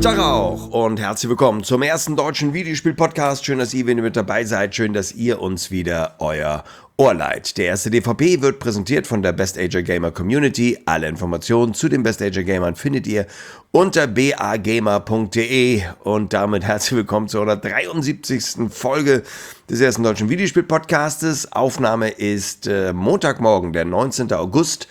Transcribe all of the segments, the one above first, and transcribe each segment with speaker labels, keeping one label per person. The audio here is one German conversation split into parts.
Speaker 1: Tag auch und herzlich willkommen zum ersten deutschen Videospiel-Podcast. Schön, dass ihr wieder mit dabei seid. Schön, dass ihr uns wieder euer Ohr leiht. Der erste DVP wird präsentiert von der Best Ager Gamer Community. Alle Informationen zu den Best Ager Gamern findet ihr unter bagamer.de. Und damit herzlich willkommen zu einer 73. Folge des ersten deutschen Videospiel-Podcastes. Aufnahme ist Montagmorgen, der 19. August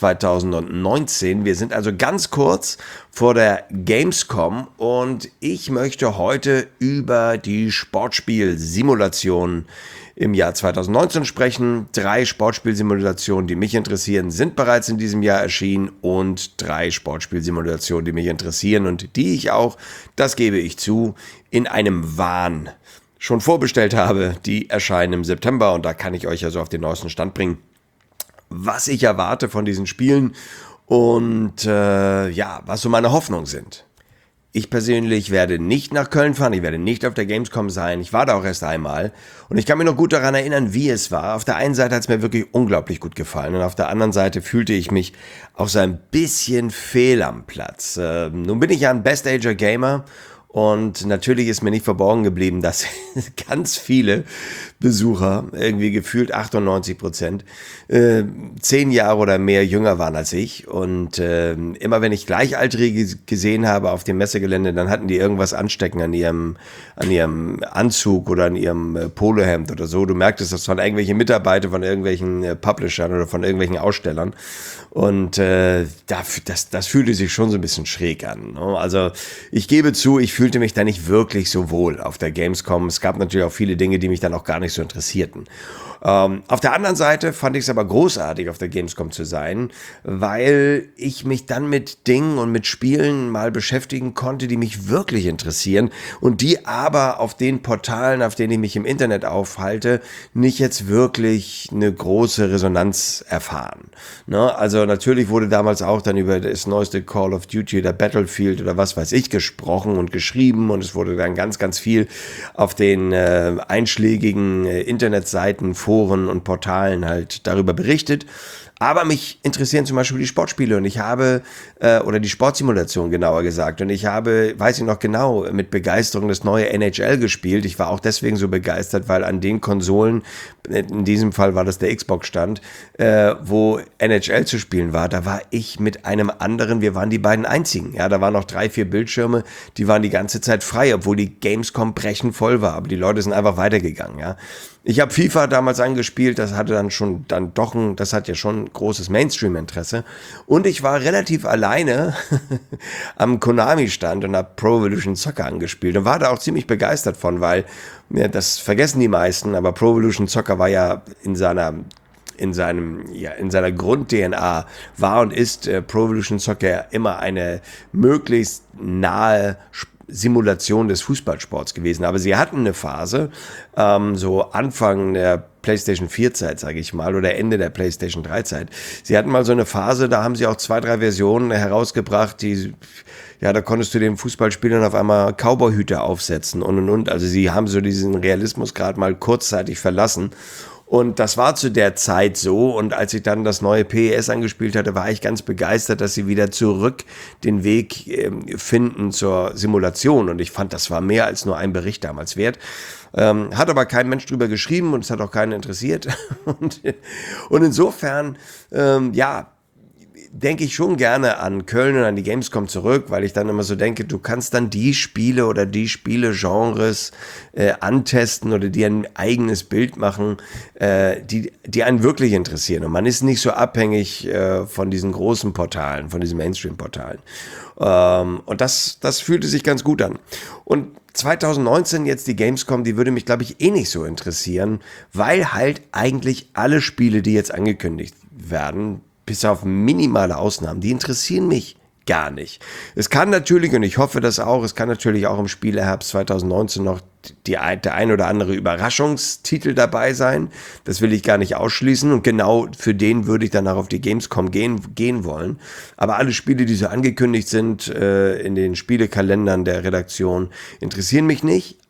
Speaker 1: 2019. Wir sind also ganz kurz vor der Gamescom und ich möchte heute über die Sportspielsimulation im Jahr 2019 sprechen. 3 Sportspielsimulationen, die mich interessieren, sind bereits in diesem Jahr erschienen und 3 Sportspielsimulationen, die mich interessieren und die ich auch, das gebe ich zu, in einem Wahn schon vorbestellt habe. Die erscheinen im September und da kann ich euch also auf den neuesten Stand bringen, was ich erwarte von diesen Spielen und was so meine Hoffnungen sind. Ich persönlich werde nicht nach Köln fahren, ich werde nicht auf der Gamescom sein, ich war da auch erst einmal und ich kann mich noch gut daran erinnern, wie es war. Auf der einen Seite hat es mir wirklich unglaublich gut gefallen und auf der anderen Seite fühlte ich mich auch so ein bisschen fehl am Platz. Nun bin ich ja ein Best Ager Gamer und natürlich ist mir nicht verborgen geblieben, dass ganz viele Besucher, irgendwie gefühlt 98%, 10 Jahre oder mehr jünger waren als ich. Und immer wenn ich Gleichaltrige gesehen habe auf dem Messegelände, dann hatten die irgendwas anstecken an ihrem Anzug oder an ihrem Polohemd oder so. Du merktest das von irgendwelchen Mitarbeitern, von irgendwelchen Publishern oder von irgendwelchen Ausstellern. Und das fühlte sich schon so ein bisschen schräg an. Ne? Also ich gebe zu, ich fühlte mich da nicht wirklich so wohl auf der Gamescom. Es gab natürlich auch viele Dinge, die mich dann auch gar nicht so interessierten. Auf der anderen Seite fand ich es aber großartig, auf der Gamescom zu sein, weil ich mich dann mit Dingen und mit Spielen mal beschäftigen konnte, die mich wirklich interessieren und die aber auf den Portalen, auf denen ich mich im Internet aufhalte, nicht jetzt wirklich eine große Resonanz erfahren. Ne? Also natürlich wurde damals auch dann über das neueste Call of Duty oder Battlefield oder was weiß ich gesprochen und geschrieben und es wurde dann ganz, ganz viel auf den einschlägigen Internetseiten, Foren und Portalen halt darüber berichtet. Aber mich interessieren zum Beispiel die Sportspiele und ich habe, oder die Sportsimulation genauer gesagt, und ich habe, weiß ich noch genau, mit Begeisterung das neue NHL gespielt. Ich war auch deswegen so begeistert, weil an den Konsolen, in diesem Fall war das der Xbox-Stand, wo NHL zu spielen war, da war ich mit einem anderen, wir waren die beiden einzigen. Ja, da waren noch 3, 4 Bildschirme, die waren die ganze Zeit frei, obwohl die Gamescom brechend voll war, aber die Leute sind einfach weitergegangen, ja. Ich habe FIFA damals angespielt, das hatte das hat ja schon großes Mainstream-Interesse. Und ich war relativ alleine am Konami-Stand und habe Pro Evolution Soccer angespielt und war da auch ziemlich begeistert von, weil, ja, das vergessen die meisten, aber Pro Evolution Soccer war ja in seiner Grund-DNA war und ist Pro Evolution Soccer immer eine möglichst nahe Simulation des Fußballsports gewesen. Aber sie hatten eine Phase, so Anfang der PlayStation 4-Zeit, sage ich mal, oder Ende der PlayStation 3-Zeit. Sie hatten mal so eine Phase, da haben sie auch 2, 3 Versionen herausgebracht, da konntest du den Fußballspielern auf einmal Cowboyhüte aufsetzen und. Also sie haben so diesen Realismus gerade mal kurzzeitig verlassen. Und das war zu der Zeit so und als ich dann das neue PES angespielt hatte, war ich ganz begeistert, dass sie wieder zurück den Weg finden zur Simulation und ich fand, das war mehr als nur ein Bericht damals wert. Hat aber kein Mensch drüber geschrieben und es hat auch keinen interessiert und insofern, denke ich schon gerne an Köln und an die Gamescom zurück, weil ich dann immer so denke, du kannst dann die Spiele oder die Spielegenres antesten oder dir ein eigenes Bild machen, die einen wirklich interessieren. Und man ist nicht so abhängig von diesen großen Portalen, von diesen Mainstream-Portalen. Und das fühlte sich ganz gut an. Und 2019 jetzt die Gamescom, die würde mich, glaube ich, eh nicht so interessieren, weil halt eigentlich alle Spiele, die jetzt angekündigt werden, bis auf minimale Ausnahmen, die interessieren mich gar nicht. Es kann natürlich, und ich hoffe das auch, es kann natürlich auch im Spieleherbst 2019 noch der ein oder andere Überraschungstitel dabei sein. Das will ich gar nicht ausschließen und genau für den würde ich dann auch auf die Gamescom gehen wollen. Aber alle Spiele, die so angekündigt sind in den Spielekalendern der Redaktion, interessieren mich nicht.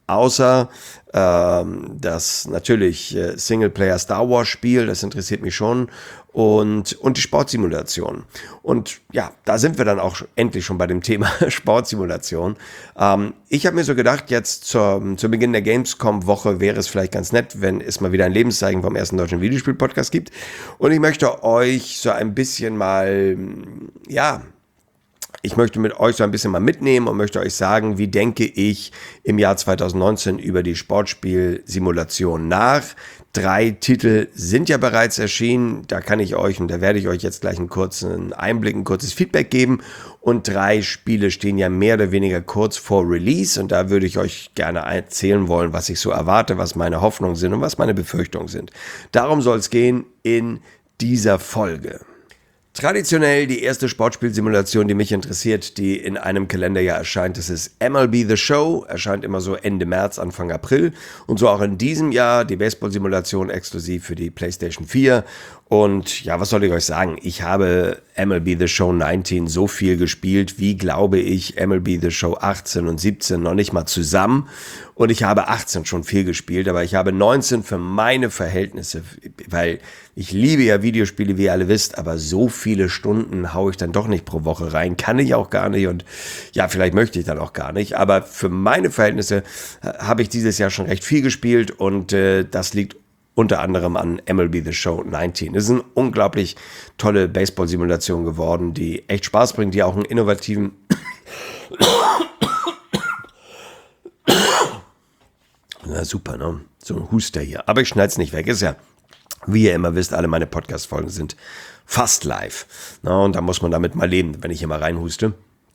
Speaker 1: außer das natürlich Singleplayer Star Wars Spiel, das interessiert mich schon, und die Sportsimulation. Und ja, da sind wir dann auch endlich schon bei dem Thema Sportsimulation. Ich habe mir so gedacht, jetzt zu Beginn der Gamescom-Woche wäre es vielleicht ganz nett, wenn es mal wieder ein Lebenszeichen vom ersten deutschen Videospiel-Podcast gibt. Und ich möchte euch so ein bisschen mal, ja, ich möchte mit euch so ein bisschen mal mitnehmen und möchte euch sagen, wie denke ich im Jahr 2019 über die Sportspielsimulation nach. 3 Titel sind ja bereits erschienen, da kann ich euch und da werde ich euch jetzt gleich einen kurzen Einblick, ein kurzes Feedback geben. Und 3 Spiele stehen ja mehr oder weniger kurz vor Release und da würde ich euch gerne erzählen wollen, was ich so erwarte, was meine Hoffnungen sind und was meine Befürchtungen sind. Darum soll es gehen in dieser Folge. Traditionell die erste Sportspielsimulation, die mich interessiert, die in einem Kalenderjahr erscheint, das ist MLB The Show, erscheint immer so Ende März, Anfang April und so auch in diesem Jahr die Baseball-Simulation exklusiv für die PlayStation 4 und ja, was soll ich euch sagen, ich habe MLB The Show 19 so viel gespielt, wie glaube ich MLB The Show 18 und 17 noch nicht mal zusammen und ich habe 18 schon viel gespielt, aber ich habe 19 für meine Verhältnisse, weil ich liebe ja Videospiele, wie ihr alle wisst, aber so viele Stunden haue ich dann doch nicht pro Woche rein. Kann ich auch gar nicht und ja, vielleicht möchte ich dann auch gar nicht. Aber für meine Verhältnisse habe ich dieses Jahr schon recht viel gespielt und das liegt unter anderem an MLB The Show 19. Es ist eine unglaublich tolle Baseball-Simulation geworden, die echt Spaß bringt, die auch einen innovativen na super, ne? So ein Huster hier. Aber ich schneide es nicht weg, ist ja, wie ihr immer wisst, alle meine Podcast-Folgen sind fast live. Na, und da muss man damit mal leben, wenn ich hier mal reinhuste.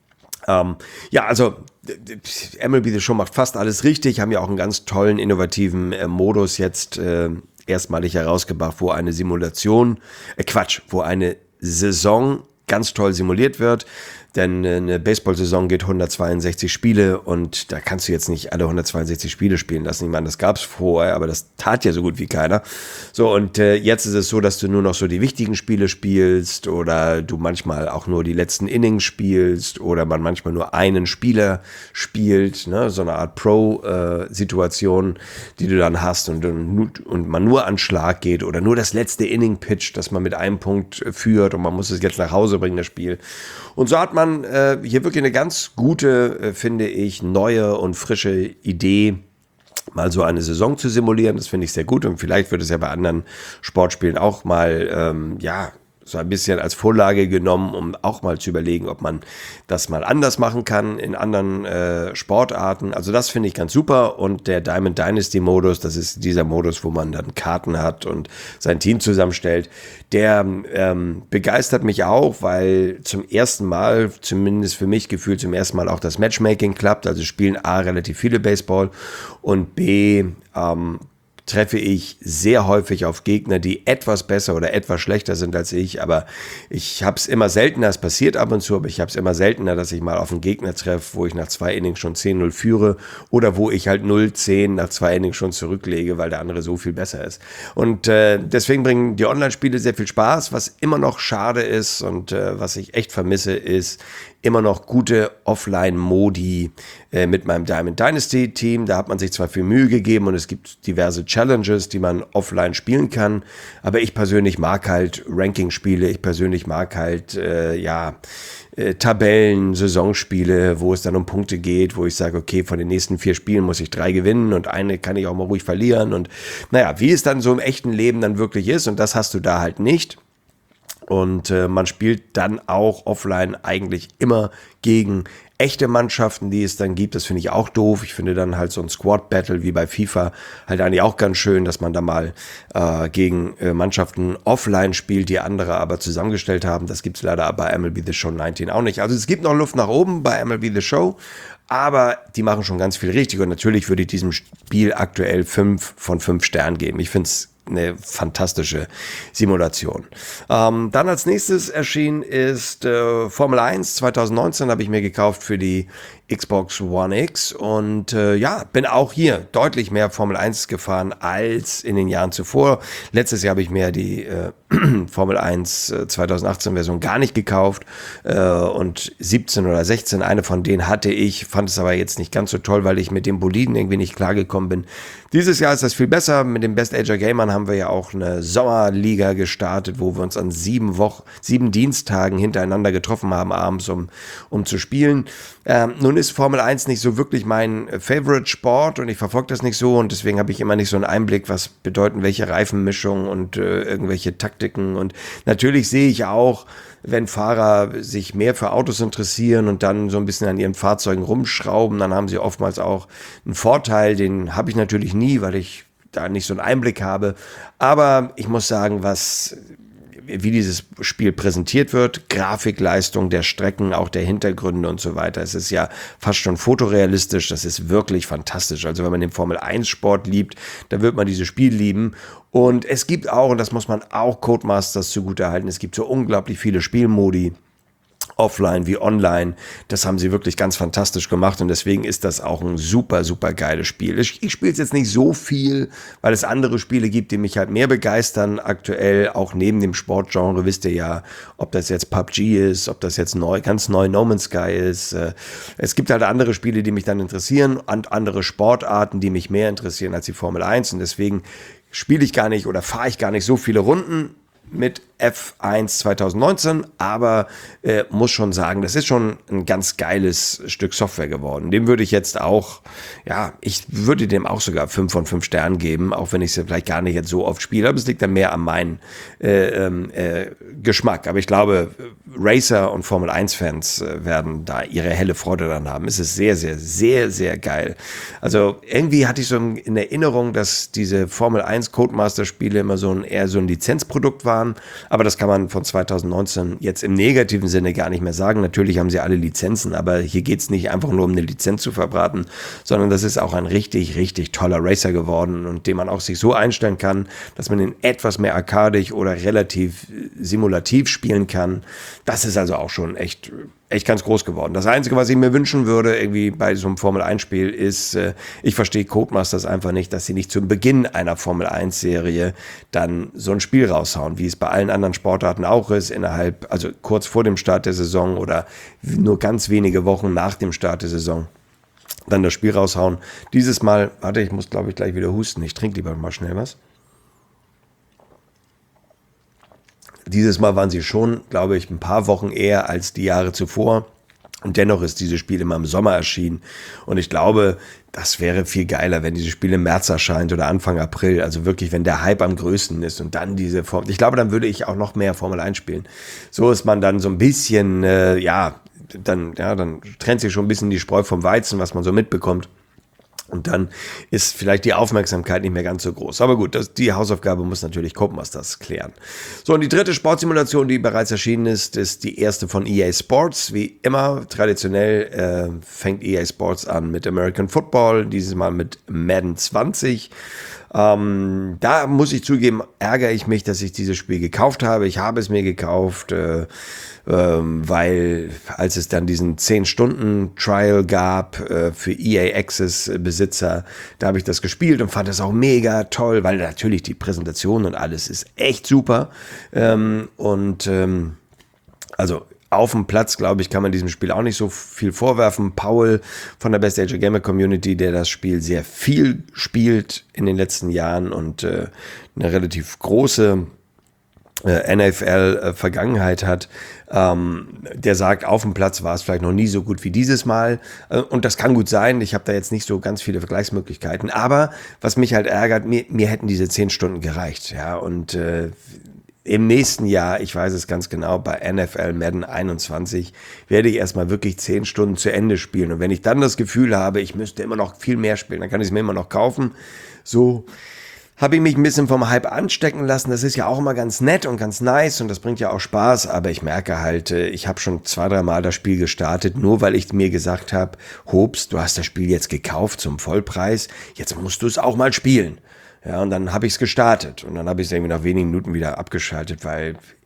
Speaker 1: Ja, also MLB The Show macht fast alles richtig, haben ja auch einen ganz tollen, innovativen Modus jetzt erstmalig herausgebracht, wo eine Simulation, wo eine Saison ganz toll simuliert wird. Denn eine Baseball-Saison geht 162 Spiele und da kannst du jetzt nicht alle 162 Spiele spielen lassen. Ich meine, das gab es vorher, aber das tat ja so gut wie keiner. So, und jetzt ist es so, dass du nur noch so die wichtigen Spiele spielst oder du manchmal auch nur die letzten Innings spielst oder man manchmal nur einen Spieler spielt, ne? So eine Art Pro-Situation, die du dann hast und man nur an Schlag geht oder nur das letzte Inning pitcht, dass man mit einem Punkt führt und man muss es jetzt nach Hause bringen, das Spiel. Und so hat man hier wirklich eine ganz gute, finde ich, neue und frische Idee, mal so eine Saison zu simulieren. Das finde ich sehr gut und vielleicht wird es ja bei anderen Sportspielen auch mal, so ein bisschen als Vorlage genommen, um auch mal zu überlegen, ob man das mal anders machen kann in anderen Sportarten. Also das finde ich ganz super und der Diamond Dynasty Modus, das ist dieser Modus, wo man dann Karten hat und sein Team zusammenstellt, der begeistert mich auch, weil zum ersten Mal, zumindest für mich gefühlt zum ersten Mal auch das Matchmaking klappt, also spielen A relativ viele Baseball und B treffe ich sehr häufig auf Gegner, die etwas besser oder etwas schlechter sind als ich, aber ich habe es immer seltener, es passiert ab und zu, aber ich habe es immer seltener, dass ich mal auf einen Gegner treffe, wo ich nach 2 Innings schon 10-0 führe oder wo ich halt 0-10 nach 2 Innings schon zurücklege, weil der andere so viel besser ist. Und deswegen bringen die Online-Spiele sehr viel Spaß, was immer noch schade ist und was ich echt vermisse, ist immer noch gute Offline-Modi mit meinem Diamond Dynasty-Team. Da hat man sich zwar viel Mühe gegeben und es gibt diverse Challenges, die man offline spielen kann, aber ich persönlich mag halt Ranking-Spiele, ich persönlich mag halt, Tabellen, Saisonspiele, wo es dann um Punkte geht, wo ich sage, okay, von den nächsten 4 Spielen muss ich 3 gewinnen und eine kann ich auch mal ruhig verlieren und naja, wie es dann so im echten Leben dann wirklich ist und das hast du da halt nicht. Und man spielt dann auch offline eigentlich immer gegen echte Mannschaften, die es dann gibt. Das finde ich auch doof. Ich finde dann halt so ein Squad-Battle wie bei FIFA halt eigentlich auch ganz schön, dass man da mal gegen Mannschaften offline spielt, die andere aber zusammengestellt haben. Das gibt es leider bei MLB The Show 19 auch nicht. Also es gibt noch Luft nach oben bei MLB The Show, aber die machen schon ganz viel richtig. Und natürlich würde ich diesem Spiel aktuell 5 von 5 Sternen geben. Ich finde es eine fantastische Simulation. Dann als nächstes erschienen ist Formel 1 2019, habe ich mir gekauft für die Xbox One X und bin auch hier deutlich mehr Formel 1 gefahren als in den Jahren zuvor. Letztes Jahr habe ich mir die Formel 1 2018 Version gar nicht gekauft und 17 oder 16, eine von denen hatte ich, fand es aber jetzt nicht ganz so toll, weil ich mit dem Boliden irgendwie nicht klargekommen bin. Dieses Jahr ist das viel besser. Mit den Best Ager Gamern haben wir ja auch eine Sommerliga gestartet, wo wir uns an 7 Diensttagen hintereinander getroffen haben abends, um zu spielen. Nun ist Formel 1 nicht so wirklich mein Favorite-Sport und ich verfolge das nicht so und deswegen habe ich immer nicht so einen Einblick, was bedeuten welche Reifenmischung und irgendwelche Taktiken. Und natürlich sehe ich auch, wenn Fahrer sich mehr für Autos interessieren und dann so ein bisschen an ihren Fahrzeugen rumschrauben, dann haben sie oftmals auch einen Vorteil, den habe ich natürlich nie, weil ich da nicht so einen Einblick habe. Aber ich muss sagen, wie dieses Spiel präsentiert wird, Grafikleistung der Strecken, auch der Hintergründe und so weiter. Es ist ja fast schon fotorealistisch, das ist wirklich fantastisch. Also wenn man den Formel-1-Sport liebt, dann wird man dieses Spiel lieben. Und es gibt auch, und das muss man auch Codemasters zugutehalten, es gibt so unglaublich viele Spielmodi, offline wie online. Das haben sie wirklich ganz fantastisch gemacht und deswegen ist das auch ein super, super geiles Spiel. Ich spiele es jetzt nicht so viel, weil es andere Spiele gibt, die mich halt mehr begeistern aktuell, auch neben dem Sportgenre, wisst ihr ja, ob das jetzt PUBG ist, ob das jetzt ganz neu No Man's Sky ist. Es gibt halt andere Spiele, die mich dann interessieren und andere Sportarten, die mich mehr interessieren als die Formel 1 und deswegen spiele ich gar nicht oder fahre ich gar nicht so viele Runden mit F1 2019, aber muss schon sagen, das ist schon ein ganz geiles Stück Software geworden. Dem würde ich jetzt auch, ich würde dem auch sogar 5 von 5 Sternen geben, auch wenn ich es vielleicht gar nicht jetzt so oft spiele, aber es liegt dann mehr an meinem Geschmack. Aber ich glaube, Racer und Formel 1 Fans werden da ihre helle Freude dran haben. Es ist sehr, sehr, sehr, sehr geil. Also irgendwie hatte ich so in Erinnerung, dass diese Formel 1 Codemaster Spiele immer eher so ein Lizenzprodukt waren, aber das kann man von 2019 jetzt im negativen Sinne gar nicht mehr sagen. Natürlich haben sie alle Lizenzen, aber hier geht es nicht einfach nur um eine Lizenz zu verbraten, sondern das ist auch ein richtig, richtig toller Racer geworden und den man auch sich so einstellen kann, dass man ihn etwas mehr arkadig oder relativ simulativ spielen kann. Das ist also auch schon echt ganz groß geworden. Das Einzige, was ich mir wünschen würde, irgendwie bei so einem Formel-1-Spiel, ist, ich verstehe Codemasters einfach nicht, dass sie nicht zum Beginn einer Formel-1-Serie dann so ein Spiel raushauen, wie es bei allen anderen Sportarten auch ist, also kurz vor dem Start der Saison oder nur ganz wenige Wochen nach dem Start der Saison, dann das Spiel raushauen. Dieses Mal, ich muss glaube ich gleich wieder husten, ich trinke lieber mal schnell was. Dieses Mal waren sie schon, glaube ich, ein paar Wochen eher als die Jahre zuvor. Und dennoch ist dieses Spiel immer im Sommer erschienen. Und ich glaube, das wäre viel geiler, wenn dieses Spiel im März erscheint oder Anfang April. Also wirklich, wenn der Hype am größten ist und dann diese Form. Ich glaube, dann würde ich auch noch mehr Formel 1 spielen. So ist man dann so ein bisschen, dann trennt sich schon ein bisschen die Spreu vom Weizen, was man so mitbekommt. Und dann ist vielleicht die Aufmerksamkeit nicht mehr ganz so groß. Aber gut, die Hausaufgabe muss natürlich Codemasters klären. So, und die dritte Sportsimulation, die bereits erschienen ist die erste von EA Sports. Wie immer, traditionell fängt EA Sports an mit American Football, dieses Mal mit Madden 20. Da muss ich zugeben, ärgere ich mich, dass ich dieses Spiel gekauft habe. Ich habe es mir gekauft, weil als es dann diesen 10-Stunden-Trial gab für EA Access-Besitzer, da habe ich das gespielt und fand das auch mega toll, weil natürlich die Präsentation und alles ist echt super. Also auf dem Platz, glaube ich, kann man diesem Spiel auch nicht so viel vorwerfen. Paul von der Best Ager Gamer Community, der das Spiel sehr viel spielt in den letzten Jahren und eine relativ große NFL-Vergangenheit hat, der sagt, auf dem Platz war es vielleicht noch nie so gut wie dieses Mal. Und das kann gut sein. Ich habe da jetzt nicht so ganz viele Vergleichsmöglichkeiten. Aber was mich halt ärgert, mir hätten diese 10 Stunden gereicht. Ja, und im nächsten Jahr, ich weiß es ganz genau, bei NFL Madden 21 werde ich erstmal wirklich 10 Stunden zu Ende spielen. Und wenn ich dann das Gefühl habe, ich müsste immer noch viel mehr spielen, dann kann ich es mir immer noch kaufen. So habe ich mich ein bisschen vom Hype anstecken lassen. Das ist ja auch immer ganz nett und ganz nice und das bringt ja auch Spaß. Aber ich merke halt, ich habe schon 2-3 Mal das Spiel gestartet, nur weil ich mir gesagt habe, Hobbs, du hast das Spiel jetzt gekauft zum Vollpreis, jetzt musst du es auch mal spielen. Ja, und dann habe ich es gestartet und dann habe ich es irgendwie nach wenigen Minuten wieder abgeschaltet, weil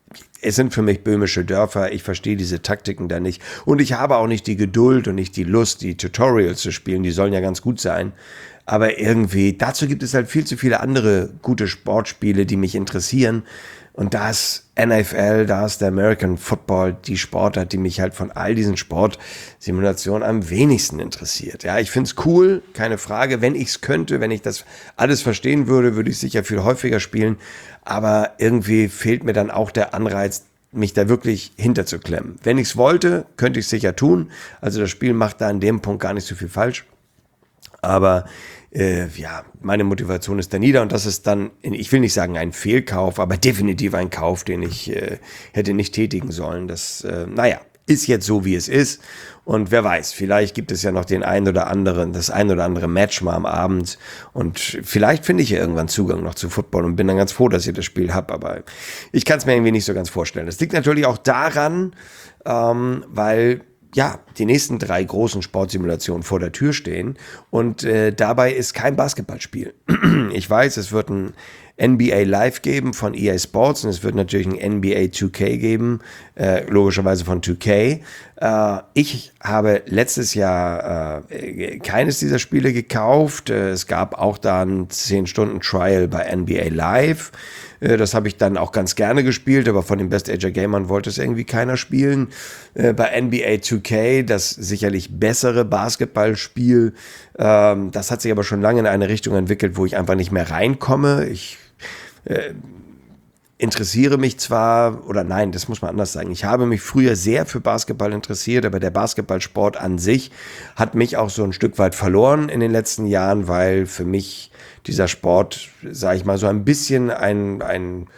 Speaker 1: es sind für mich böhmische Dörfer, ich verstehe diese Taktiken da nicht und ich habe auch nicht die Geduld und nicht die Lust, die Tutorials zu spielen, die sollen ja ganz gut sein, aber irgendwie, dazu gibt es halt viel zu viele andere gute Sportspiele, die mich interessieren und da ist NFL, da ist der American Football, die Sportart, die mich halt von all diesen Sportsimulationen am wenigsten interessiert. Ja, ich find's cool, keine Frage, wenn ich's könnte, wenn ich das alles verstehen würde, würde ich sicher viel häufiger spielen, aber irgendwie fehlt mir dann auch der Anreiz, mich da wirklich hinterzuklemmen. Wenn ich's wollte, könnte ich's sicher tun. Also das Spiel macht da an dem Punkt gar nicht so viel falsch. Aber ja, meine Motivation ist da nieder und das ist dann, ich will nicht sagen ein Fehlkauf, aber definitiv ein Kauf, den ich hätte nicht tätigen sollen. Das, naja, ist jetzt so, wie es ist. Und wer weiß, vielleicht gibt es ja noch das ein oder andere Match mal am Abend. Und vielleicht finde ich ja irgendwann Zugang noch zu Football und bin dann ganz froh, dass ich das Spiel habe. Aber ich kann es mir irgendwie nicht so ganz vorstellen. Das liegt natürlich auch daran, weil ja, die nächsten 3 großen Sportsimulationen vor der Tür stehen und dabei ist kein Basketballspiel. Ich weiß, es wird ein NBA Live geben von EA Sports und es wird natürlich ein NBA 2K geben, logischerweise von 2K. Ich habe letztes Jahr keines dieser Spiele gekauft. Es gab auch da ein 10-Stunden-Trial bei NBA Live. Das habe ich dann auch ganz gerne gespielt, aber von den Best Ager Gamern wollte es irgendwie keiner spielen. Bei NBA 2K, das sicherlich bessere Basketballspiel, das hat sich aber schon lange in eine Richtung entwickelt, wo ich einfach nicht mehr reinkomme. Ich interessiere mich zwar, oder nein, das muss man anders sagen, ich habe mich früher sehr für Basketball interessiert, aber der Basketballsport an sich hat mich auch so ein Stück weit verloren in den letzten Jahren, weil für mich dieser Sport, sage ich mal, so ein bisschen ein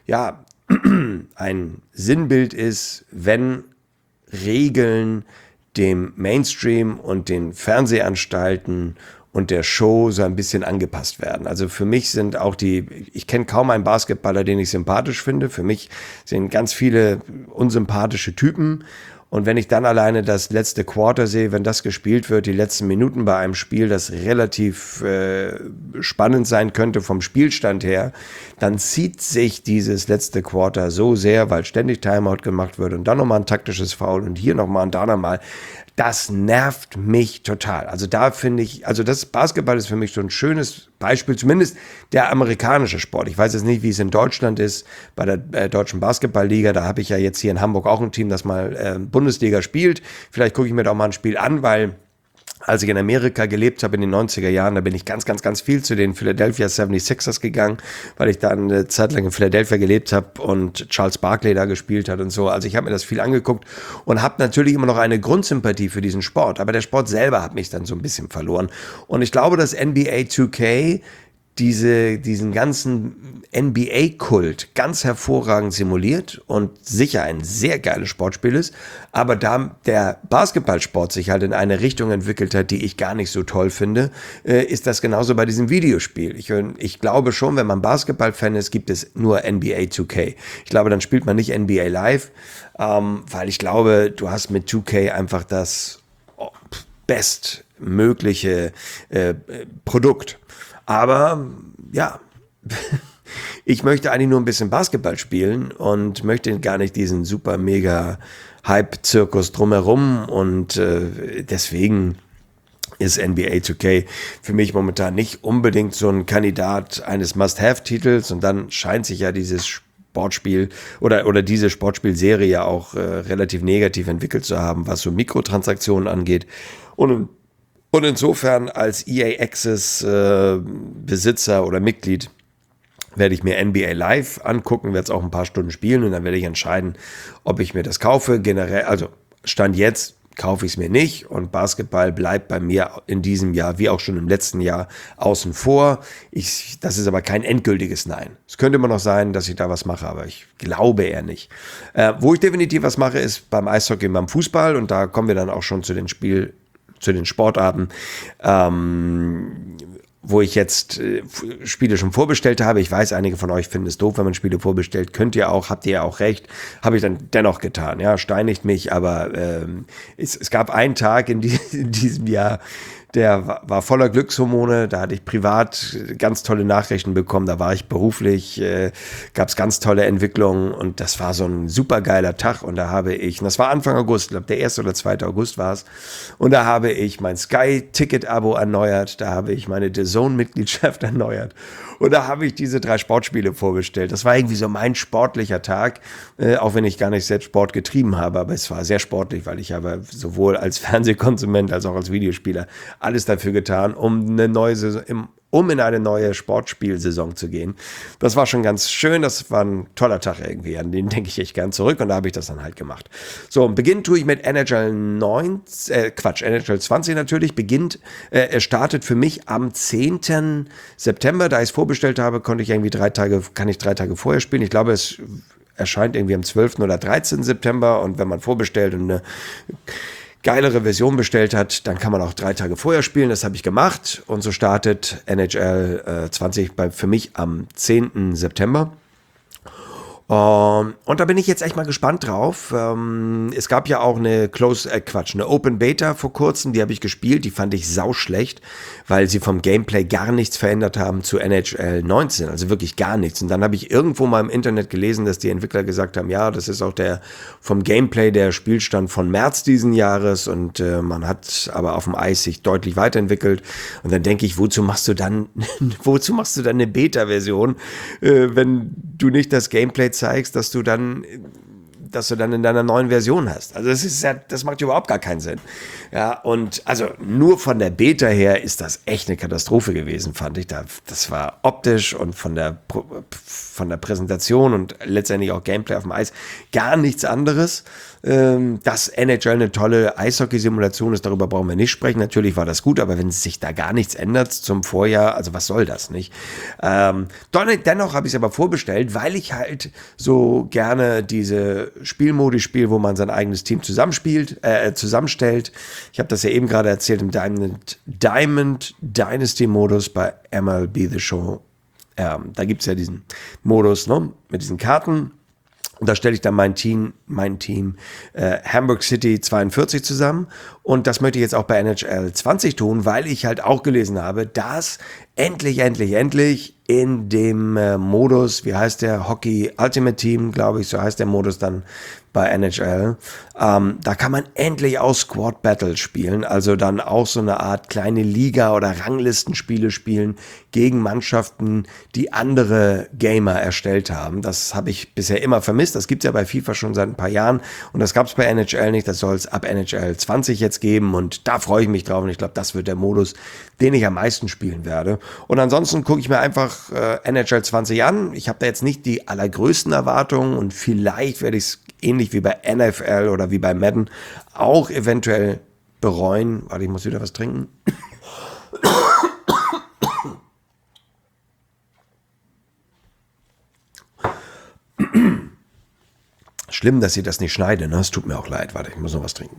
Speaker 1: Sinnbild ist, wenn Regeln dem Mainstream und den Fernsehanstalten und der Show so ein bisschen angepasst werden. Also für mich sind auch ich kenne kaum einen Basketballer, den ich sympathisch finde. Für mich sind ganz viele unsympathische Typen. Und wenn ich dann alleine das letzte Quarter sehe, wenn das gespielt wird, die letzten Minuten bei einem Spiel, das relativ spannend sein könnte vom Spielstand her, dann zieht sich dieses letzte Quarter so sehr, weil ständig Timeout gemacht wird und dann nochmal ein taktisches Foul und hier nochmal und da nochmal. Das nervt mich total. Also da finde ich, also das Basketball ist für mich so ein schönes Beispiel, zumindest der amerikanische Sport. Ich weiß jetzt nicht, wie es in Deutschland ist, bei der Deutschen Basketballliga. Da habe ich ja jetzt hier in Hamburg auch ein Team, das mal Bundesliga spielt. Vielleicht gucke ich mir da auch mal ein Spiel an, weil als ich in Amerika gelebt habe in den 90er Jahren, da bin ich ganz, ganz, ganz viel zu den Philadelphia 76ers gegangen, weil ich da eine Zeit lang in Philadelphia gelebt habe und Charles Barkley da gespielt hat und so. Also ich habe mir das viel angeguckt und habe natürlich immer noch eine Grundsympathie für diesen Sport. Aber der Sport selber hat mich dann so ein bisschen verloren. Und ich glaube, dass NBA 2K diesen ganzen NBA-Kult ganz hervorragend simuliert und sicher ein sehr geiles Sportspiel ist, aber da der Basketballsport sich halt in eine Richtung entwickelt hat, die ich gar nicht so toll finde, ist das genauso bei diesem Videospiel. Ich glaube schon, wenn man Basketball-Fan ist, gibt es nur NBA 2K. Ich glaube, dann spielt man nicht NBA Live, weil ich glaube, du hast mit 2K einfach das bestmögliche Produkt. Aber ja, ich möchte eigentlich nur ein bisschen Basketball spielen und möchte gar nicht diesen super mega Hype-Zirkus drumherum und deswegen ist NBA 2K für mich momentan nicht unbedingt so ein Kandidat eines Must-Have-Titels und dann scheint sich ja dieses Sportspiel oder diese Sportspielserie ja auch relativ negativ entwickelt zu haben, was so Mikrotransaktionen angeht und insofern als EA Access Besitzer oder Mitglied werde ich mir NBA Live angucken, werde es auch ein paar Stunden spielen und dann werde ich entscheiden, ob ich mir das kaufe. Generell, also Stand jetzt kaufe ich es mir nicht und Basketball bleibt bei mir in diesem Jahr, wie auch schon im letzten Jahr, außen vor. Das ist aber kein endgültiges Nein. Es könnte immer noch sein, dass ich da was mache, aber ich glaube eher nicht. Wo ich definitiv was mache, ist beim Eishockey und beim Fußball und da kommen wir dann auch schon zu den Sportarten, wo ich jetzt Spiele schon vorbestellt habe. Ich weiß, einige von euch finden es doof, wenn man Spiele vorbestellt. Habt ihr ja auch recht. Habe ich dann dennoch getan. Ja, steinigt mich, aber es gab einen Tag in diesem Jahr, der war voller Glückshormone, da hatte ich privat ganz tolle Nachrichten bekommen, da war ich beruflich, gab es ganz tolle Entwicklungen und das war so ein super geiler Tag und da habe ich, und das war Anfang August, ich glaube der 1. oder 2. August war es, und da habe ich mein Sky-Ticket-Abo erneuert, da habe ich meine DAZN-Mitgliedschaft erneuert und da habe ich diese 3 Sportspiele vorbestellt. Das war irgendwie so mein sportlicher Tag, auch wenn ich gar nicht selbst Sport getrieben habe, aber es war sehr sportlich, weil ich habe sowohl als Fernsehkonsument als auch als Videospieler alles dafür getan, um in eine neue Sportspielsaison zu gehen. Das war schon ganz schön, das war ein toller Tag irgendwie, an den denke ich echt gern zurück und da habe ich das dann halt gemacht. So, Beginn tue ich mit NHL 20 natürlich, er startet für mich am 10. September, da ich es vorbestellt habe, kann ich 3 Tage vorher spielen. Ich glaube, es erscheint irgendwie am 12. oder 13. September und wenn man vorbestellt und eine geilere Version bestellt hat, dann kann man auch 3 Tage vorher spielen. Das habe ich gemacht und so startet NHL 20 für mich am 10. September. Und da bin ich jetzt echt mal gespannt drauf. Es gab ja auch eine Open Beta vor kurzem, die habe ich gespielt, die fand ich sauschlecht, weil sie vom Gameplay gar nichts verändert haben zu NHL 19, also wirklich gar nichts. Und dann habe ich irgendwo mal im Internet gelesen, dass die Entwickler gesagt haben, ja, das ist auch vom Gameplay der Spielstand von März diesen Jahres und man hat aber auf dem Eis sich deutlich weiterentwickelt. Und dann denke ich, wozu machst du dann eine Beta-Version, wenn du nicht das Gameplay zeigst, dass du dann in deiner neuen Version hast. Also das macht überhaupt gar keinen Sinn. Ja, und also nur von der Beta her ist das echt eine Katastrophe gewesen, fand ich. Das war optisch und von der Präsentation und letztendlich auch Gameplay auf dem Eis gar nichts anderes. Dass NHL eine tolle Eishockey-Simulation ist, darüber brauchen wir nicht sprechen. Natürlich war das gut, aber wenn sich da gar nichts ändert zum Vorjahr, also was soll das, nicht? Dennoch habe ich es aber vorbestellt, weil ich halt so gerne diese Spielmodi spiele, wo man sein eigenes Team zusammenstellt. Ich habe das ja eben gerade erzählt im Diamond Dynasty-Modus bei MLB The Show. Da gibt es ja diesen Modus, ne, mit diesen Karten. Und da stelle ich dann mein Team Hamburg City 42 zusammen. Und das möchte ich jetzt auch bei NHL 20 tun, weil ich halt auch gelesen habe, dass endlich in dem Modus, wie heißt der, Hockey Ultimate Team, glaube ich, so heißt der Modus dann bei NHL, da kann man endlich auch Squad Battle spielen, also dann auch so eine Art kleine Liga oder Ranglistenspiele spielen gegen Mannschaften, die andere Gamer erstellt haben. Das habe ich bisher immer vermisst, das gibt es ja bei FIFA schon seit ein paar Jahren und das gab es bei NHL nicht, das soll es ab NHL 20 jetzt geben und da freue ich mich drauf und ich glaube, das wird der Modus, den ich am meisten spielen werde. Und ansonsten gucke ich mir einfach NHL 20 an. Ich habe da jetzt nicht die allergrößten Erwartungen und vielleicht werde ich es ähnlich wie bei NFL oder wie bei Madden auch eventuell bereuen. Warte, ich muss wieder was trinken. Schlimm, dass ich das nicht schneide, ne? Es tut mir auch leid. Warte, ich muss noch was trinken.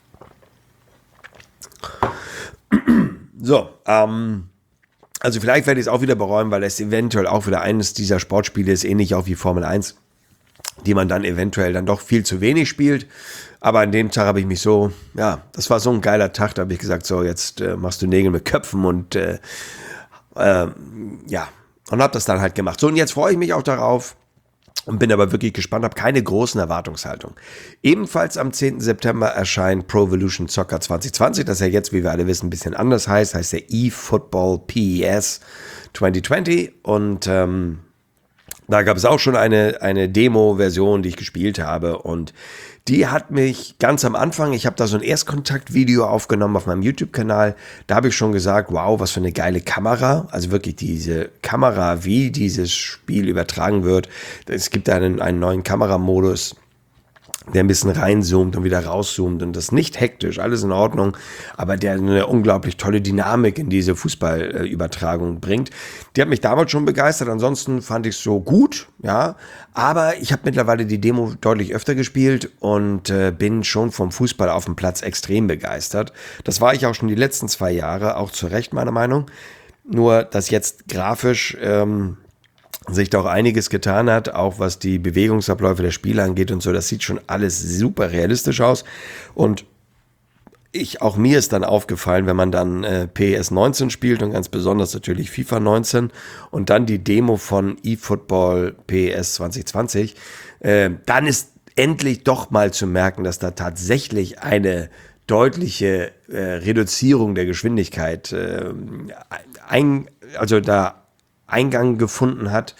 Speaker 1: So, also vielleicht werde ich es auch wieder bereuen, weil es eventuell auch wieder eines dieser Sportspiele ist, ähnlich auch wie Formel 1, die man dann eventuell dann doch viel zu wenig spielt. Aber an dem Tag habe ich mich so, ja, das war so ein geiler Tag, da habe ich gesagt, so jetzt machst du Nägel mit Köpfen und ja, und habe das dann halt gemacht. So, und jetzt freue ich mich auch darauf und bin aber wirklich gespannt, habe keine großen Erwartungshaltungen. Ebenfalls am 10. September erscheint Pro Evolution Soccer 2020, das ja jetzt, wie wir alle wissen, ein bisschen anders heißt der eFootball PES 2020 und da gab es auch schon eine Demo-Version, die ich gespielt habe und die hat mich ganz am Anfang, ich habe da so ein Erstkontakt-Video aufgenommen auf meinem YouTube-Kanal, da habe ich schon gesagt, wow, was für eine geile Kamera, also wirklich diese Kamera, wie dieses Spiel übertragen wird. Es gibt da einen neuen Kameramodus, der ein bisschen reinzoomt und wieder rauszoomt und das nicht hektisch, alles in Ordnung, aber der eine unglaublich tolle Dynamik in diese Fußballübertragung bringt. Die hat mich damals schon begeistert, ansonsten fand ich es so gut, ja, aber ich habe mittlerweile die Demo deutlich öfter gespielt und bin schon vom Fußball auf dem Platz extrem begeistert. Das war ich auch schon die letzten 2 Jahre, auch zu Recht meiner Meinung, nur dass jetzt grafisch sich da auch einiges getan hat, auch was die Bewegungsabläufe der Spieler angeht und so. Das sieht schon alles super realistisch aus. Und auch mir ist dann aufgefallen, wenn man dann PES 19 spielt und ganz besonders natürlich FIFA 19 und dann die Demo von eFootball PES 2020, dann ist endlich doch mal zu merken, dass da tatsächlich eine deutliche Reduzierung der Geschwindigkeit also da Eingang gefunden hat.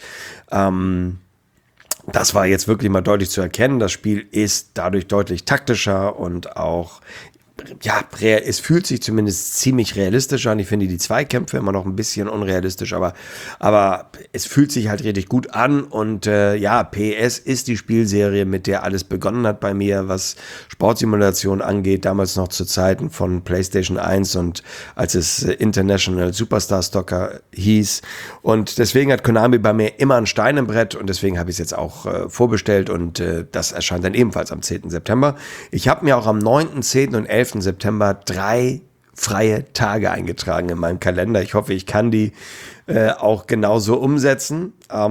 Speaker 1: Das war jetzt wirklich mal deutlich zu erkennen. Das Spiel ist dadurch deutlich taktischer und auch, ja, es fühlt sich zumindest ziemlich realistisch an. Ich finde die Zweikämpfe immer noch ein bisschen unrealistisch, aber es fühlt sich halt richtig gut an. Und ja, PES ist die Spielserie, mit der alles begonnen hat bei mir, was Sportsimulation angeht. Damals noch zu Zeiten von PlayStation 1 und als es International Superstar Soccer hieß. Und deswegen hat Konami bei mir immer ein Stein im Brett und deswegen habe ich es jetzt auch vorbestellt und das erscheint dann ebenfalls am 10. September. Ich habe mir auch am 9., 10. und 11. September 3 freie Tage eingetragen in meinem Kalender. Ich hoffe, ich kann die auch genauso umsetzen.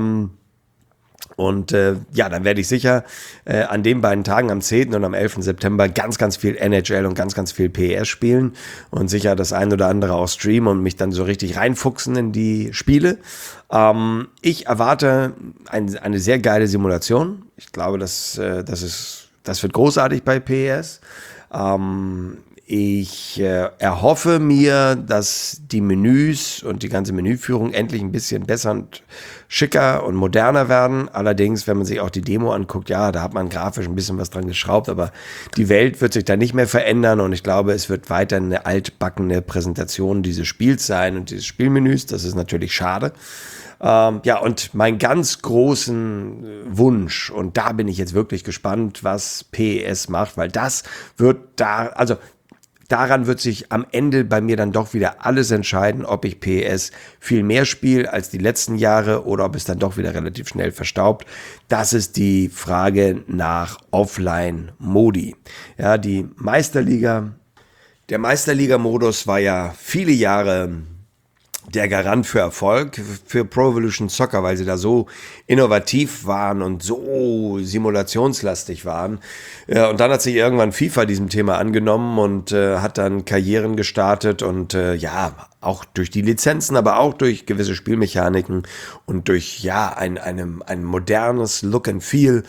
Speaker 1: Ja, dann werde ich sicher an den beiden Tagen, am 10. und am 11. September, ganz, ganz viel NHL und ganz, ganz viel PES spielen und sicher das ein oder andere auch streamen und mich dann so richtig reinfuchsen in die Spiele. Ich erwarte eine sehr geile Simulation. Ich glaube, das wird großartig bei PES. Ich erhoffe mir, dass die Menüs und die ganze Menüführung endlich ein bisschen besser und schicker und moderner werden. Allerdings, wenn man sich auch die Demo anguckt, ja, da hat man grafisch ein bisschen was dran geschraubt, aber die Welt wird sich da nicht mehr verändern und ich glaube, es wird weiter eine altbackene Präsentation dieses Spiels sein und dieses Spielmenüs. Das ist natürlich schade. Ja, und mein ganz großen Wunsch, und da bin ich jetzt wirklich gespannt, was PES macht, weil das wird daran wird sich am Ende bei mir dann doch wieder alles entscheiden, ob ich PES viel mehr spiele als die letzten Jahre oder ob es dann doch wieder relativ schnell verstaubt. Das ist die Frage nach Offline-Modi. Ja, der Meisterliga-Modus war ja viele Jahre der Garant für Erfolg für Pro Evolution Soccer, weil sie da so innovativ waren und so simulationslastig waren. Und dann hat sich irgendwann FIFA diesem Thema angenommen und hat dann Karrieren gestartet und ja, auch durch die Lizenzen, aber auch durch gewisse Spielmechaniken und durch ja ein modernes Look and Feel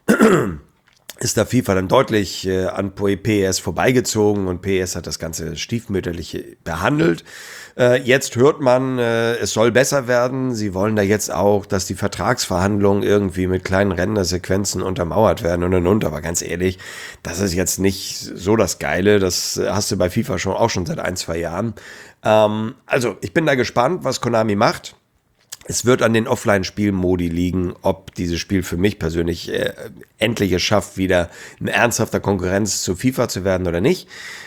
Speaker 1: ist da FIFA dann deutlich an PES vorbeigezogen und PES hat das Ganze stiefmütterlich behandelt. Jetzt hört man, es soll besser werden. Sie wollen da jetzt auch, dass die Vertragsverhandlungen irgendwie mit kleinen Rendersequenzen untermauert werden und. Aber ganz ehrlich, das ist jetzt nicht so das Geile. Das hast du bei FIFA auch schon seit 1-2 Jahren. Also, ich bin da gespannt, was Konami macht. Es wird an den Offline-Spielmodi liegen, ob dieses Spiel für mich persönlich endlich es schafft, wieder in ernsthafter Konkurrenz zu FIFA zu werden oder nicht.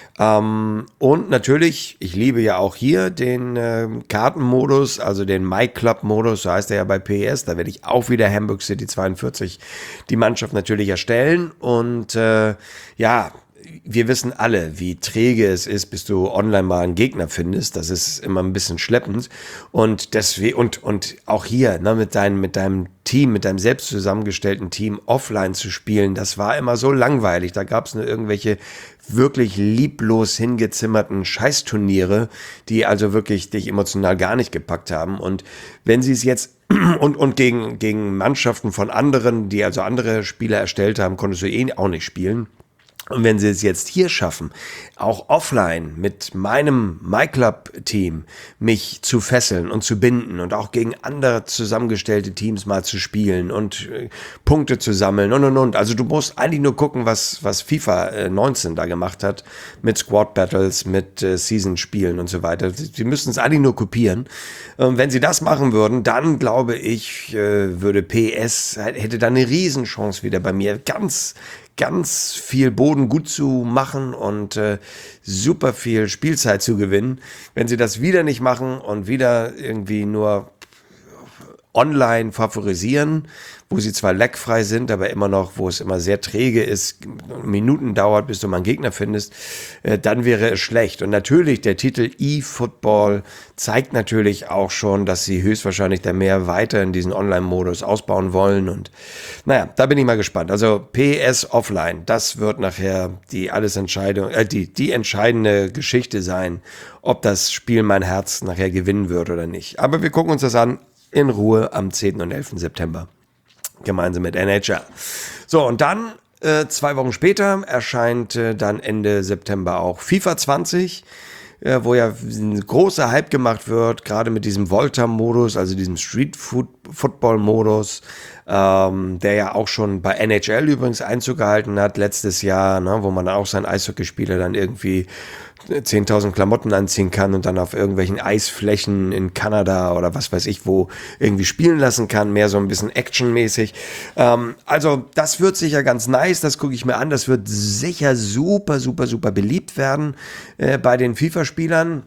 Speaker 1: Und natürlich, ich liebe ja auch hier den Kartenmodus, also den My Club-Modus, so heißt er ja bei PES. Da werde ich auch wieder Hamburg City 42 die Mannschaft natürlich erstellen. Und ja, wir wissen alle, wie träge es ist, bis du online mal einen Gegner findest. Das ist immer ein bisschen schleppend. Und deswegen, und auch hier, ne, mit deinem Team, mit deinem selbst zusammengestellten Team offline zu spielen, das war immer so langweilig. Da gab es nur irgendwelche wirklich lieblos hingezimmerten Scheißturniere, die also wirklich dich emotional gar nicht gepackt haben. Und wenn sie es jetzt und gegen Mannschaften von anderen, die also andere Spieler erstellt haben, konntest du auch nicht spielen. Und wenn sie es jetzt hier schaffen, auch offline mit meinem MyClub-Team mich zu fesseln und zu binden und auch gegen andere zusammengestellte Teams mal zu spielen und Punkte zu sammeln und. Also du musst eigentlich nur gucken, was FIFA 19 da gemacht hat mit Squad Battles, mit Season-Spielen und so weiter. Sie müssen es eigentlich nur kopieren. Wenn sie das machen würden, dann glaube ich, würde PES, hätte da eine Riesenchance wieder bei mir ganz viel Boden gut zu machen und super viel Spielzeit zu gewinnen. Wenn sie das wieder nicht machen und wieder irgendwie nur online favorisieren, wo sie zwar lagfrei sind, aber immer noch, wo es immer sehr träge ist, Minuten dauert, bis du mal einen Gegner findest, dann wäre es schlecht. Und natürlich, der Titel eFootball zeigt natürlich auch schon, dass sie höchstwahrscheinlich da mehr weiter in diesen Online-Modus ausbauen wollen. Und naja, da bin ich mal gespannt. Also PES Offline, das wird nachher die entscheidende Geschichte sein, ob das Spiel mein Herz nachher gewinnen wird oder nicht. Aber wir gucken uns das an in Ruhe am 10. und 11. September. Gemeinsam mit NHL. So, und dann 2 Wochen später erscheint dann Ende September auch FIFA 20, wo ja ein großer Hype gemacht wird, gerade mit diesem Volta-Modus, also diesem Street-Football-Modus, der ja auch schon bei NHL übrigens Einzug gehalten hat letztes Jahr, ne, wo man auch seinen Eishockeyspieler dann irgendwie 10.000 Klamotten anziehen kann und dann auf irgendwelchen Eisflächen in Kanada oder was weiß ich wo irgendwie spielen lassen kann, mehr so ein bisschen actionmäßig. Also das wird sicher ganz nice, das gucke ich mir an, das wird sicher super, super, super beliebt werden bei den FIFA-Spielern.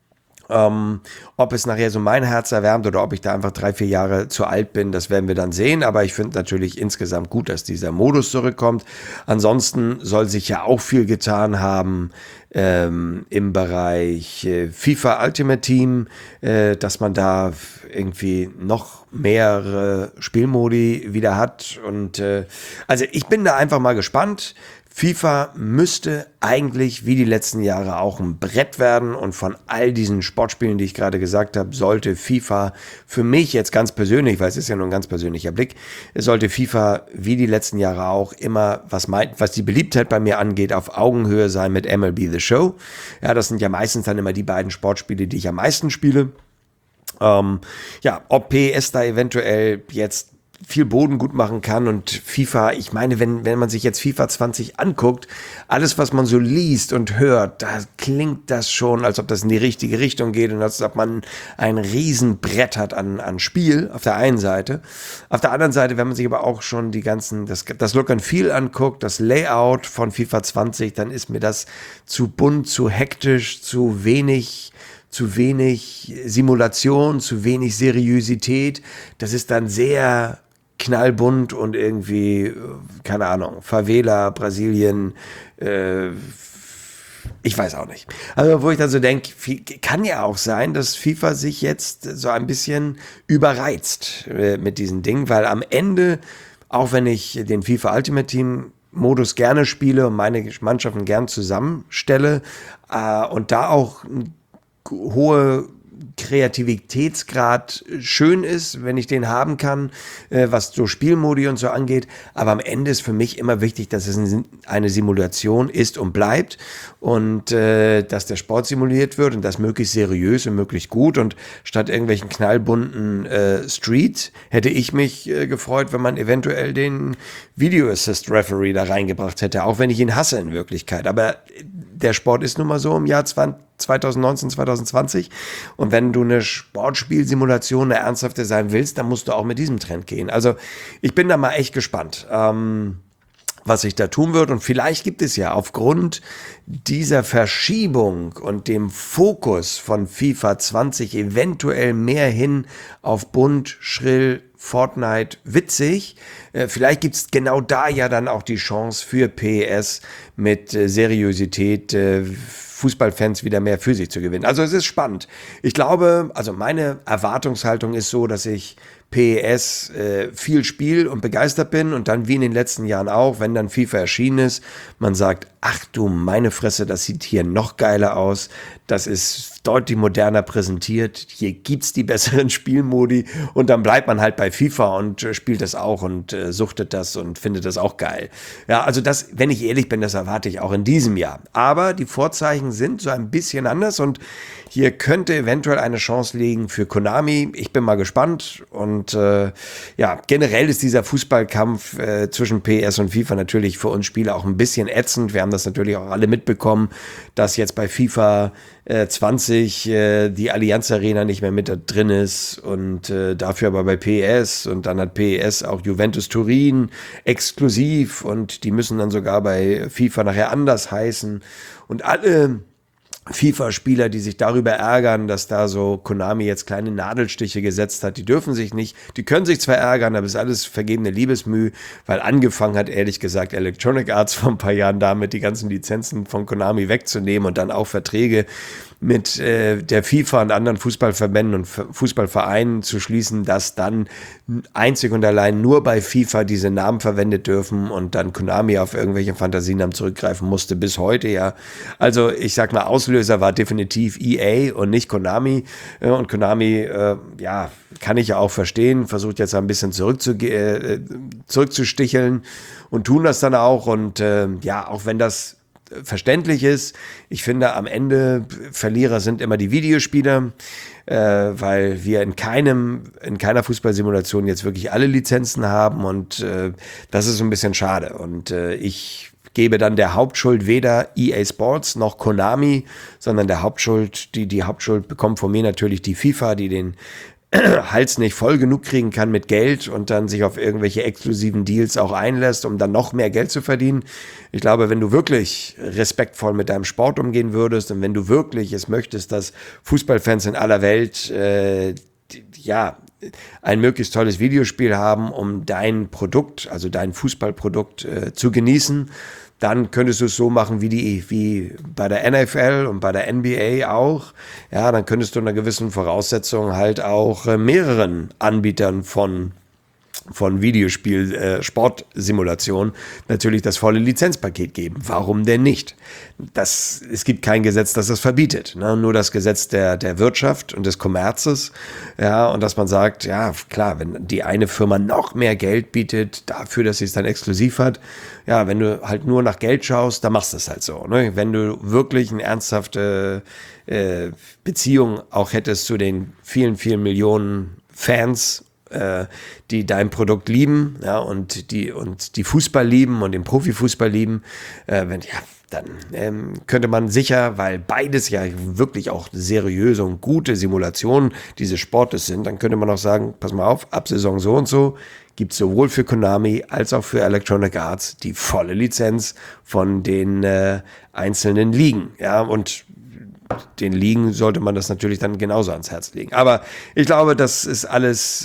Speaker 1: Ob es nachher so mein Herz erwärmt oder ob ich da einfach 3-4 Jahre zu alt bin, das werden wir dann sehen. Aber ich finde natürlich insgesamt gut, dass dieser Modus zurückkommt. Ansonsten soll sich ja auch viel getan haben im Bereich FIFA Ultimate Team, dass man da irgendwie noch mehrere Spielmodi wieder hat. Und also ich bin da einfach mal gespannt. FIFA müsste eigentlich wie die letzten Jahre auch ein Brett werden und von all diesen Sportspielen, die ich gerade gesagt habe, sollte FIFA für mich jetzt ganz persönlich, weil es ist ja nur ein ganz persönlicher Blick, sollte FIFA wie die letzten Jahre auch immer, was die Beliebtheit bei mir angeht, auf Augenhöhe sein mit MLB The Show. Ja, das sind ja meistens dann immer die beiden Sportspiele, die ich am meisten spiele. Ja, ob PES da eventuell jetzt viel Boden gut machen kann und FIFA, ich meine, wenn man sich jetzt FIFA 20 anguckt, alles, was man so liest und hört, da klingt das schon, als ob das in die richtige Richtung geht und als ob man ein Riesenbrett hat an Spiel, auf der einen Seite. Auf der anderen Seite, wenn man sich aber auch schon das Look and Feel anguckt, das Layout von FIFA 20, dann ist mir das zu bunt, zu hektisch, zu wenig Simulation, zu wenig Seriosität. Das ist dann sehr knallbunt und irgendwie, keine Ahnung, Favela, Brasilien, ich weiß auch nicht. Also wo ich dann so denke, kann ja auch sein, dass FIFA sich jetzt so ein bisschen überreizt mit diesen Dingen, weil am Ende, auch wenn ich den FIFA Ultimate Team Modus gerne spiele und meine Mannschaften gern zusammenstelle und da auch hohe Kreativitätsgrad schön ist, wenn ich den haben kann, was so Spielmodi und so angeht. Aber am Ende ist für mich immer wichtig, dass es eine Simulation ist und bleibt und dass der Sport simuliert wird und das möglichst seriös und möglichst gut. Und statt irgendwelchen knallbunten Street hätte ich mich gefreut, wenn man eventuell den Video Assist Referee da reingebracht hätte, auch wenn ich ihn hasse in Wirklichkeit. Aber der Sport ist nun mal so im Jahr 2019, 2020 und wenn du eine Sportspielsimulation, eine ernsthafte sein willst, dann musst du auch mit diesem Trend gehen. Also ich bin da mal echt gespannt, was sich da tun wird und vielleicht gibt es ja aufgrund dieser Verschiebung und dem Fokus von FIFA 20 eventuell mehr hin auf bunt, schrill, Fortnite witzig. Vielleicht gibt es genau da ja dann auch die Chance für PES mit Seriosität Fußballfans wieder mehr für sich zu gewinnen. Also es ist spannend. Ich glaube, also meine Erwartungshaltung ist so, dass ich PES viel spiel und begeistert bin und dann wie in den letzten Jahren auch, wenn dann FIFA erschienen ist, man sagt, ach du meine Fresse, das sieht hier noch geiler aus, das ist deutlich moderner präsentiert, hier gibt's die besseren Spielmodi und dann bleibt man halt bei FIFA und spielt das auch und suchtet das und findet das auch geil. Ja, also das, wenn ich ehrlich bin, das erwarte ich auch in diesem Jahr. Aber die Vorzeichen sind so ein bisschen anders und hier könnte eventuell eine Chance liegen für Konami. Ich bin mal gespannt und ja, generell ist dieser Fußballkampf zwischen PES und FIFA natürlich für uns Spieler auch ein bisschen ätzend. Wir haben das natürlich auch alle mitbekommen, dass jetzt bei FIFA 20 die Allianz Arena nicht mehr mit da drin ist und dafür aber bei PES und dann hat PES auch Juventus Turin exklusiv und die müssen dann sogar bei FIFA nachher anders heißen und alle FIFA-Spieler, die sich darüber ärgern, dass da so Konami jetzt kleine Nadelstiche gesetzt hat. Die dürfen sich nicht, die können sich zwar ärgern, aber es ist alles vergebene Liebesmüh, weil angefangen hat, ehrlich gesagt, Electronic Arts vor ein paar Jahren damit, die ganzen Lizenzen von Konami wegzunehmen und dann auch Verträge mit der FIFA und anderen Fußballverbänden und Fußballvereinen zu schließen, dass dann einzig und allein nur bei FIFA diese Namen verwendet dürfen und dann Konami auf irgendwelche Fantasienamen zurückgreifen musste, bis heute ja. Also ich sag mal, Auslöser war definitiv EA und nicht Konami. Und Konami, ja, kann ich ja auch verstehen, versucht jetzt ein bisschen zurückzusticheln und tun das dann auch. Und ja, auch wenn das verständlich ist. Ich finde, am Ende Verlierer sind immer die Videospieler, weil wir in keiner Fußballsimulation jetzt wirklich alle Lizenzen haben und das ist so ein bisschen schade. Und ich gebe dann der Hauptschuld weder EA Sports noch Konami, sondern die Hauptschuld bekommt von mir natürlich die FIFA, die den Hals nicht voll genug kriegen kann mit Geld und dann sich auf irgendwelche exklusiven Deals auch einlässt, um dann noch mehr Geld zu verdienen. Ich glaube, wenn du wirklich respektvoll mit deinem Sport umgehen würdest und wenn du wirklich es möchtest, dass Fußballfans in aller Welt ja ein möglichst tolles Videospiel haben, um dein Produkt, also dein Fußballprodukt zu genießen, dann könntest du es so machen wie bei der NFL und bei der NBA auch. Ja, dann könntest du unter gewissen Voraussetzungen halt auch mehreren Anbietern von Sportsimulation natürlich das volle Lizenzpaket geben. Warum denn nicht? Es gibt kein Gesetz, das das verbietet. Ne? Nur das Gesetz der Wirtschaft und des Kommerzes. Ja, und dass man sagt, ja, klar, wenn die eine Firma noch mehr Geld bietet dafür, dass sie es dann exklusiv hat, ja, wenn du halt nur nach Geld schaust, dann machst du es halt so. Ne? Wenn du wirklich eine ernsthafte Beziehung auch hättest zu den vielen, vielen Millionen Fans, die dein Produkt lieben, ja, und die Fußball lieben und den Profifußball lieben, dann könnte man sicher, weil beides ja wirklich auch seriöse und gute Simulationen dieses Sportes sind, dann könnte man auch sagen, pass mal auf, ab Saison so und so gibt es sowohl für Konami als auch für Electronic Arts die volle Lizenz von den einzelnen Ligen, ja, und den Ligen sollte man das natürlich dann genauso ans Herz legen. Aber ich glaube, das ist alles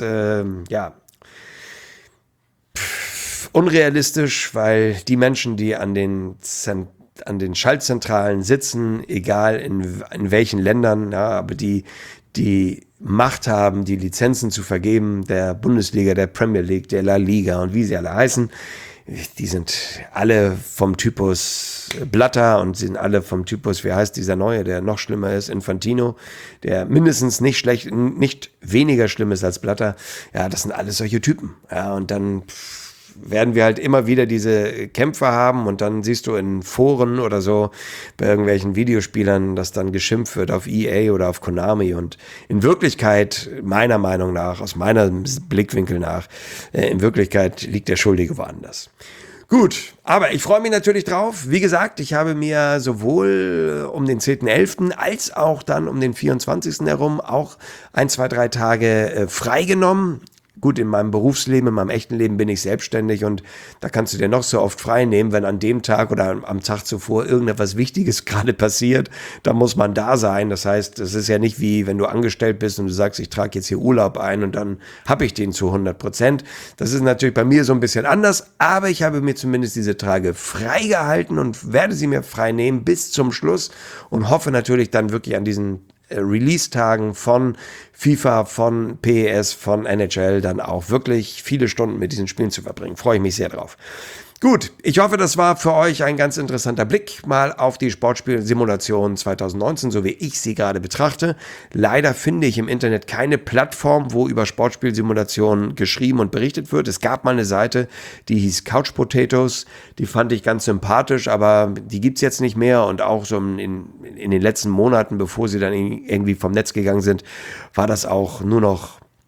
Speaker 1: unrealistisch, weil die Menschen, die an den Schaltzentralen sitzen, egal in welchen Ländern, ja, aber die Macht haben, die Lizenzen zu vergeben, der Bundesliga, der Premier League, der La Liga und wie sie alle heißen, die sind alle vom Typus Blatter und sind alle vom Typus, wie heißt dieser neue, der noch schlimmer ist, Infantino, der mindestens nicht weniger schlimm ist als Blatter. Ja, das sind alles solche Typen. Ja, und dann werden wir halt immer wieder diese Kämpfe haben und dann siehst du in Foren oder so bei irgendwelchen Videospielern, dass dann geschimpft wird auf EA oder auf Konami und in Wirklichkeit, meiner Meinung nach, aus meinem Blickwinkel nach, in Wirklichkeit liegt der Schuldige woanders. Gut, aber ich freue mich natürlich drauf. Wie gesagt, ich habe mir sowohl um den 10.11. als auch dann um den 24. herum auch 1, 2, 3 Tage freigenommen. Gut, in meinem Berufsleben, in meinem echten Leben bin ich selbstständig und da kannst du dir noch so oft frei nehmen, wenn an dem Tag oder am Tag zuvor irgendetwas Wichtiges gerade passiert, dann muss man da sein. Das heißt, es ist ja nicht wie, wenn du angestellt bist und du sagst, ich trage jetzt hier Urlaub ein und dann habe ich den zu 100%. Das ist natürlich bei mir so ein bisschen anders, aber ich habe mir zumindest diese Tage freigehalten und werde sie mir frei nehmen bis zum Schluss und hoffe natürlich dann wirklich an diesen Release-Tagen von FIFA, von PES, von NHL dann auch wirklich viele Stunden mit diesen Spielen zu verbringen. Freue ich mich sehr drauf. Gut, ich hoffe, das war für euch ein ganz interessanter Blick mal auf die Sportspielsimulation 2019, so wie ich sie gerade betrachte. Leider finde ich im Internet keine Plattform, wo über Sportspielsimulationen geschrieben und berichtet wird. Es gab mal eine Seite, die hieß Couch Potatoes, die fand ich ganz sympathisch, aber die gibt's jetzt nicht mehr und auch so in den letzten Monaten, bevor sie dann irgendwie vom Netz gegangen sind, war das auch nur noch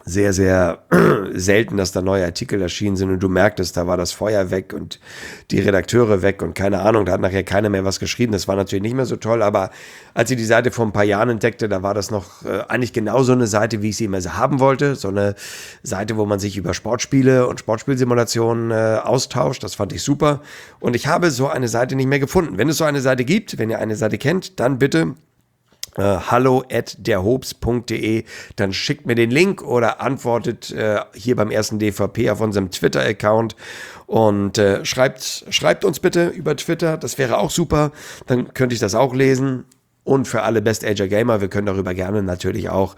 Speaker 1: sehr, sehr selten, dass da neue Artikel erschienen sind und du merktest, da war das Feuer weg und die Redakteure weg und keine Ahnung, da hat nachher keiner mehr was geschrieben. Das war natürlich nicht mehr so toll, aber als ich die Seite vor ein paar Jahren entdeckte, da war das noch eigentlich genau so eine Seite, wie ich sie immer haben wollte. So eine Seite, wo man sich über Sportspiele und Sportspielsimulationen austauscht. Das fand ich super. Und ich habe so eine Seite nicht mehr gefunden. Wenn es so eine Seite gibt, wenn ihr eine Seite kennt, dann bitte hallo@derhobs.de, dann schickt mir den Link oder antwortet hier beim ersten DVP auf unserem Twitter-Account und schreibt uns bitte über Twitter, das wäre auch super, dann könnte ich das auch lesen. Und für alle Best Ager Gamer, wir können darüber gerne natürlich auch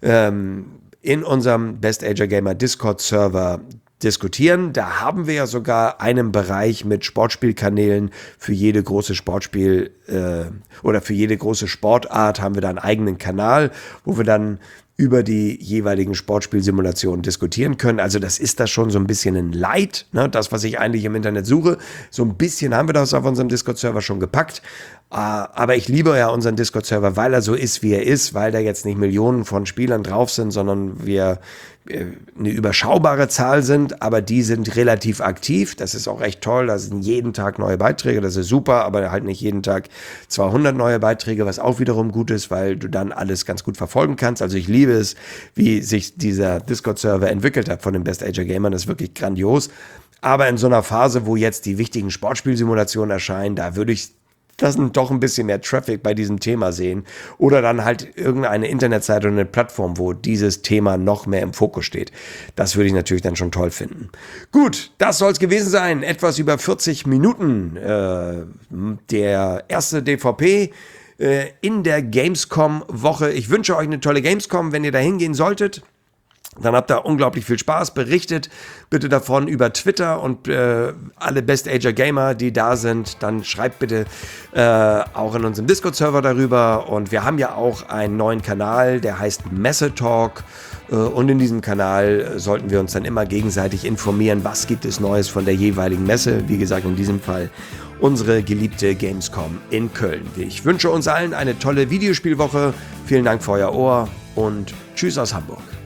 Speaker 1: in unserem Best Ager Gamer Discord-Server diskutieren. Da haben wir ja sogar einen Bereich mit Sportspielkanälen für jede große Sportspiel oder für jede große Sportart haben wir da einen eigenen Kanal, wo wir dann über die jeweiligen Sportspielsimulationen diskutieren können. Also das ist das schon so ein bisschen ein Light, ne? Das, was ich eigentlich im Internet suche. So ein bisschen haben wir das auf unserem Discord-Server schon gepackt. Aber ich liebe ja unseren Discord-Server, weil er so ist, wie er ist, weil da jetzt nicht Millionen von Spielern drauf sind, sondern wir eine überschaubare Zahl sind, aber die sind relativ aktiv. Das ist auch echt toll. Da sind jeden Tag neue Beiträge. Das ist super, aber halt nicht jeden Tag 200 neue Beiträge, was auch wiederum gut ist, weil du dann alles ganz gut verfolgen kannst. Also ich liebe es, wie sich dieser Discord-Server entwickelt hat von den Best Ager Gamern. Das ist wirklich grandios. Aber in so einer Phase, wo jetzt die wichtigen Sportspielsimulationen erscheinen, da würde ich das doch ein bisschen mehr Traffic bei diesem Thema sehen oder dann halt irgendeine Internetseite oder eine Plattform, wo dieses Thema noch mehr im Fokus steht. Das würde ich natürlich dann schon toll finden. Gut, das soll es gewesen sein. Etwas über 40 Minuten. Der erste DVP in der Gamescom-Woche. Ich wünsche euch eine tolle Gamescom, wenn ihr da hingehen solltet. Dann habt ihr unglaublich viel Spaß. Berichtet bitte davon über Twitter und alle Best Ager Gamer, die da sind, dann schreibt bitte auch in unserem Discord-Server darüber. Und wir haben ja auch einen neuen Kanal, der heißt Messe Talk. Und in diesem Kanal sollten wir uns dann immer gegenseitig informieren, was gibt es Neues von der jeweiligen Messe. Wie gesagt, in diesem Fall unsere geliebte Gamescom in Köln. Ich wünsche uns allen eine tolle Videospielwoche. Vielen Dank für euer Ohr und tschüss aus Hamburg.